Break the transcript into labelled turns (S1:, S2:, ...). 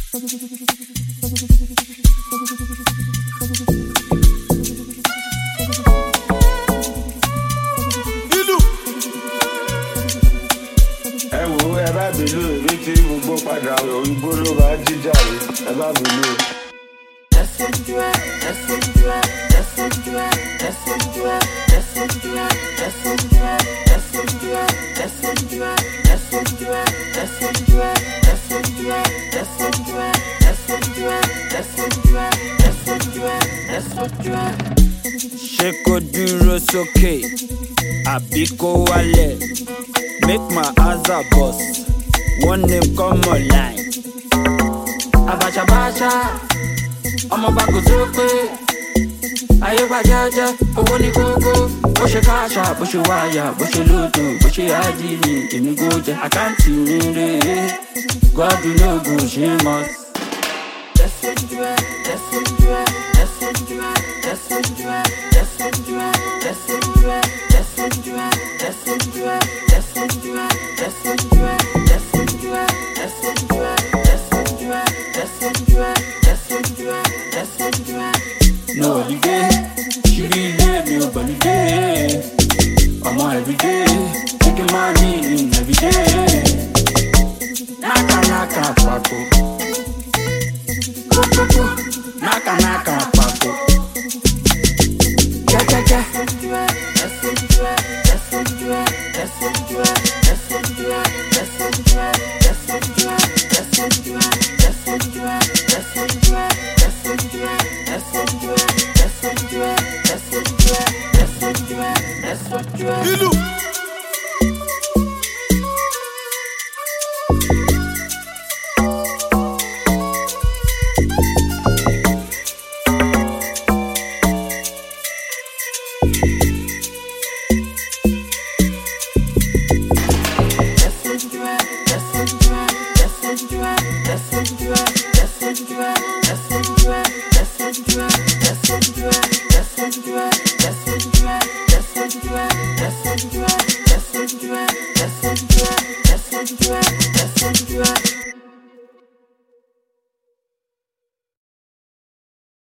S1: Sheko duro soke, abiko wale. Make my eyes a bust. One name come online. Abacha bacha, I'm a back to Aye wa jaja, owó ní kókó. Bó ṣe káṣá, bó ṣe wáyà, bó ṣe lódò, bó ṣe àdìní, èmi kò jẹ àkáǹtì mi rè. God no go ṣe mọ́. No, you get